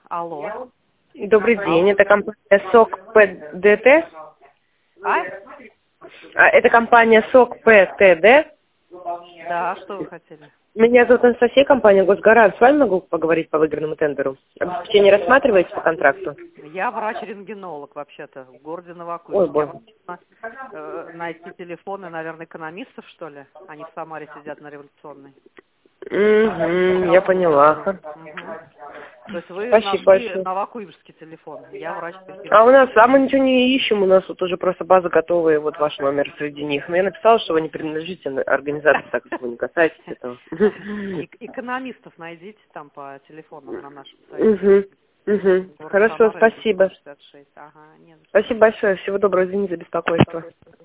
Алло. Добрый день, это компания СОК ПДТ. А? Это компания СОК ПТД. Да, что вы хотели? Меня зовут Анастасия, компания Госгарант. С вами могу поговорить по выигранному тендеру? Обеспечение рассматриваете по контракту? Я врач-рентгенолог вообще-то в городе Ой, Новокуйбышев. боже. Найти телефоны, наверное, экономистов, что ли? Они в Самаре сидят на Революционной. Я поняла. То есть вы Спасибо нашли большое. новокуйбышский телефон. Я А врач-рентгенолог. мы ничего не ищем, у нас вот уже просто база готовая, вот ваш номер среди них. Но я написала, что вы не принадлежите организации, так как вы не касаетесь этого. Экономистов найдите там по телефонам на нашем сайте. Город Хорошо, Самара, спасибо. 66. Ага, нет. Спасибо большое, всего доброго, извините за беспокойство.